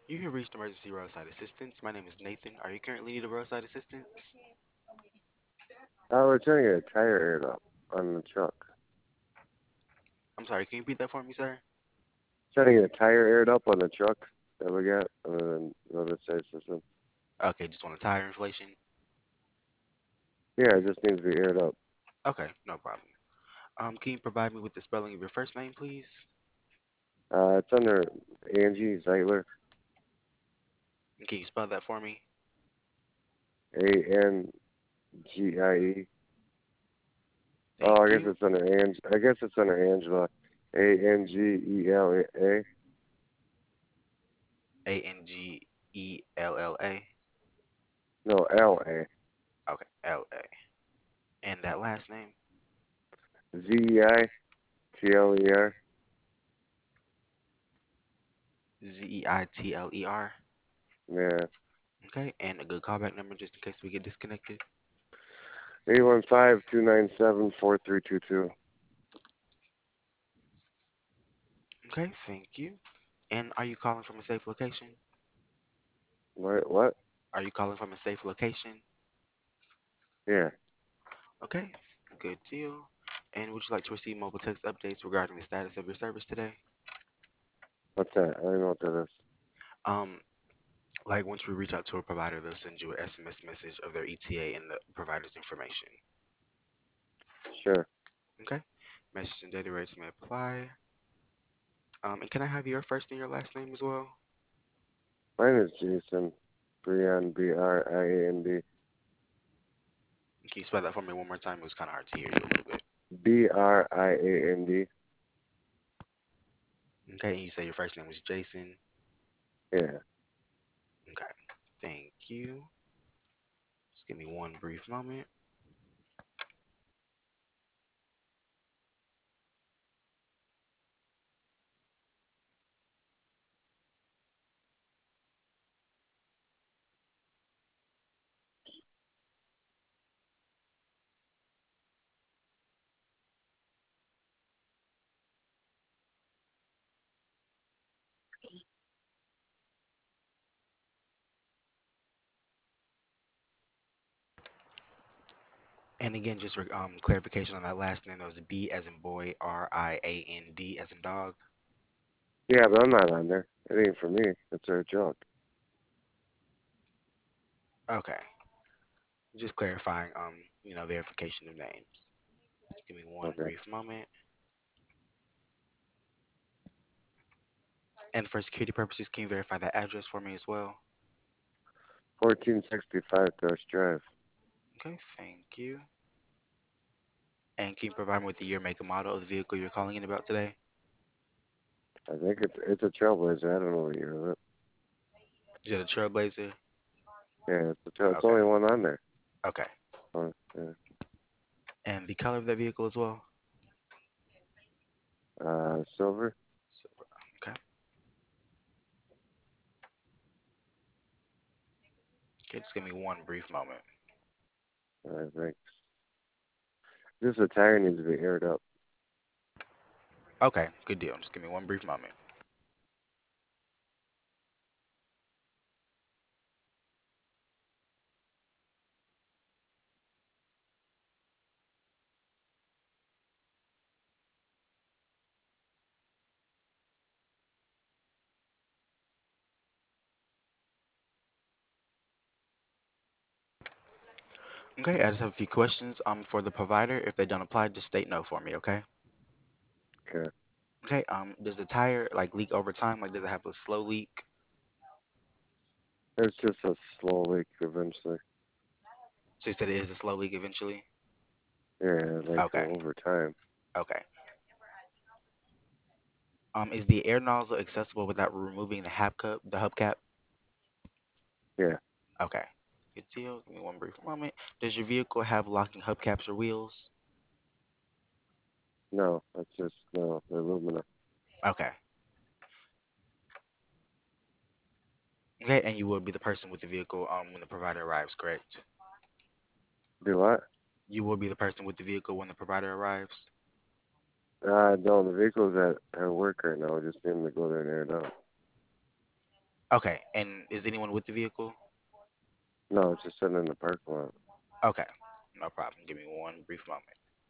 You have reached emergency roadside assistance. My name is Nathan. Are you currently need a roadside assistance? We're trying to get a tire aired up on the truck. I'm sorry, can you repeat that for me, sir? Trying to get a tire aired up on the truck that we got on the roadside system. Okay, just want a tire inflation. Yeah, it just needs to be aired up. Okay, no problem. Can you provide me with the spelling of your first name, please? It's under Angie Zeitler, And can you spell that for me? Angie. Oh, I Thank guess you. it's under Ange. I guess it's under Angela. Angela. Angella. No, La. Okay, LA. And that last name? Zeitler. Zeitler. Yeah. Okay, and a good callback number just in case we get disconnected. 815-297-4322. Okay, thank you. And are you calling from a safe location? What? Are you calling from a safe location? Yeah. Okay, good deal. And would you like to receive mobile text updates regarding the status of your service today? What's that? I don't know what that is. Um, like once we reach out to a provider, they'll send you an SMS message of their ETA and the provider's information. Sure. Okay, message and data rates may apply. And can I have your first and your last name as well? Mine is Jason. Brian, Briand. Can you spell that for me one more time? It was kind of hard to hear you a little bit. Briand. Okay, and you say your first name was Jason. Yeah. Okay, thank you. Just give me one brief moment. And again, just clarification on that last name. That was B as in boy, Riand as in dog. Yeah, but I'm not on there. It ain't for me. It's our junk. Okay, just clarifying. Verification of names. Just give me one Okay. brief moment. And for security purposes, can you verify that address for me as well? 1465 Thrush Drive. Okay, thank you. And can you provide me with the year, make, and model of the vehicle you're calling in about today? I think it's a Trailblazer. I don't know what year of it. Is it a Trailblazer? Yeah, it's Okay, only one on there. okay. Yeah. And the color of that vehicle as well? Silver. Silver. Okay. Okay, just give me one brief moment. I think. Just the tire needs to be aired up. Okay, good deal. Just give me one brief moment. Okay, I just have a few questions for the provider. If they don't apply, just state no for me, okay? Okay. Okay, does the tire like leak over time? Like does it have a slow leak? It's just a slow leak eventually. So you said it is a slow leak eventually? Yeah, like Okay, over time. okay. Is the air nozzle accessible without removing the hubcap? Yeah. Okay. Good deal. Give me one brief moment. Does your vehicle have locking hubcaps or wheels? No, that's just no the aluminum. Okay. Okay, and you will be the person with the vehicle when the provider arrives, correct? Do what? You will be the person with the vehicle when the provider arrives? No, the vehicle's at work right now. I just need him to go there and air it out. Okay, and is anyone with the vehicle? No, it's just sitting in the parking lot. Okay, no problem. Give me one brief moment.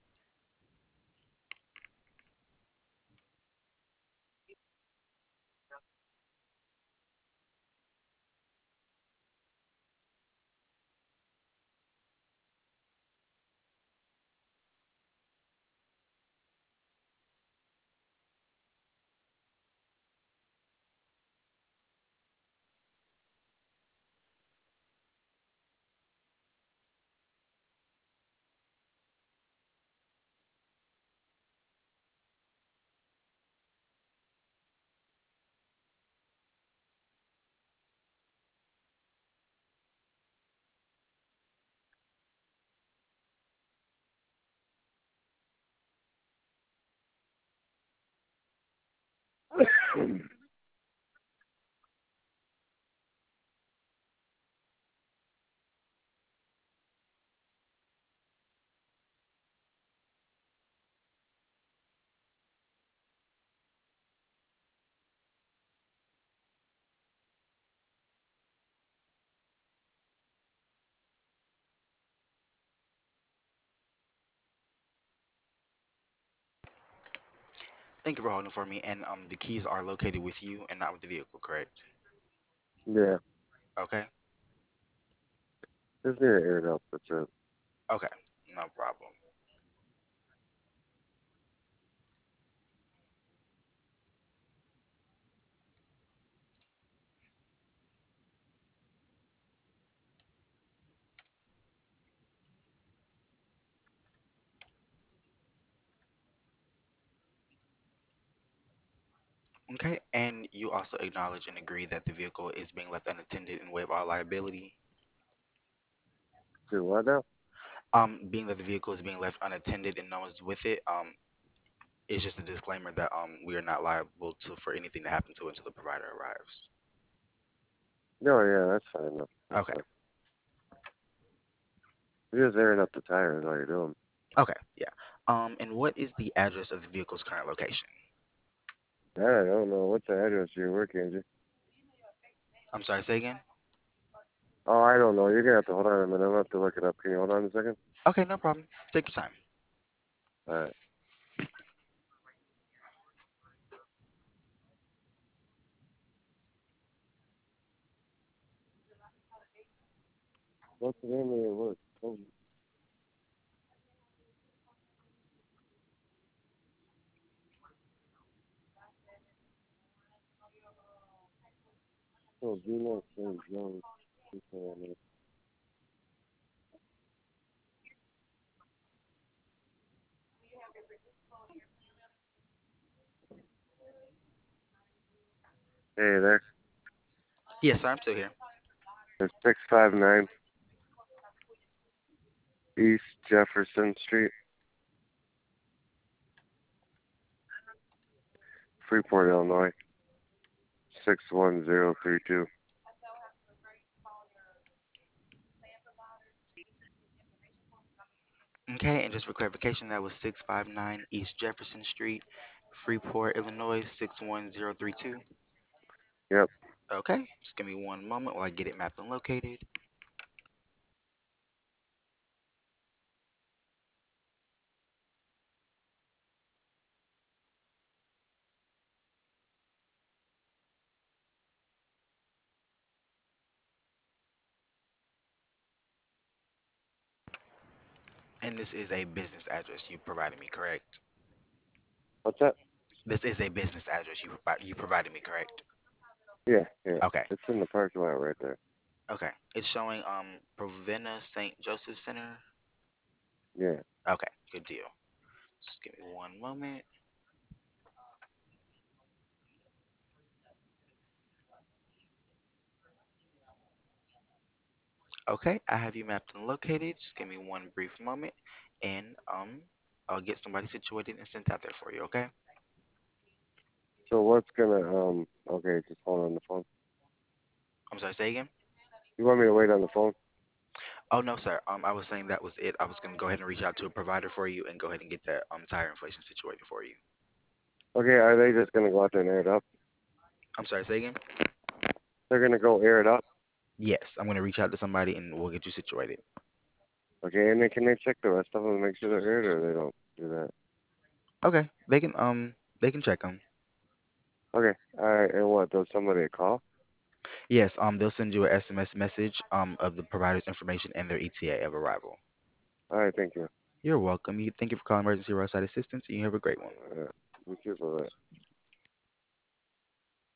Thank you for holding for me. And the keys are located with you and not with the vehicle, correct? Yeah, Okay. just need it aired up. That's it. Okay, no problem. Okay, and you also acknowledge and agree that the vehicle is being left unattended and waive all liability. Do what now? Being that the vehicle is being left unattended and no one's with it, it's just a disclaimer that we are not liable to for anything to happen to it until the provider arrives. No, yeah, that's fine. No, that's Okay, fine. You're just airing up the tires. All you're doing. okay, yeah. And what is the address of the vehicle's current location? I don't know. What's the address of your work, Angie? I'm sorry, say again? Oh, I don't know. You're gonna have to hold on a minute. I'm gonna have to look it up. Can you hold on a second? Okay, no problem. Take your time. All right. What's the name of your work? Oh, Vino St. John's. Hey there. Yes, sir, I'm still here. It's 659 East Jefferson Street, Freeport, Illinois, 61032. Okay, and just for clarification, that was 659 East Jefferson Street, Freeport, Illinois, 61032. Yep. Okay, just give me one moment while I get it mapped and located. And this is a business address you provided me, correct? What's that? This is a business address you provided me, correct? Yeah, yeah. Okay, It's in the parking lot right there. okay. It's showing Provena St. Joseph Center. Yeah. Okay, good deal. Just give me one moment. Okay, I have you mapped and located. Just give me one brief moment, and I'll get somebody situated and sent out there for you. Okay? So what's gonna okay, just hold on the phone. I'm sorry. Say again. You want me to wait on the phone? Oh no, sir. I was saying that was it. I was gonna go ahead and reach out to a provider for you and go ahead and get that tire inflation situated for you. Okay, are they just gonna go out there and air it up? I'm sorry. Say again. They're gonna go air it up. Yes, I'm gonna reach out to somebody and we'll get you situated. Okay, and then can they check the rest of them and make sure they're aired, or they don't do that? Okay, they can check them. Okay, all right. And what? Does somebody a call? Yes, they'll send you a SMS message of the provider's information and their ETA of arrival. All right, thank you. You're welcome. You thank you for calling emergency roadside assistance. You have a great one. You too for that.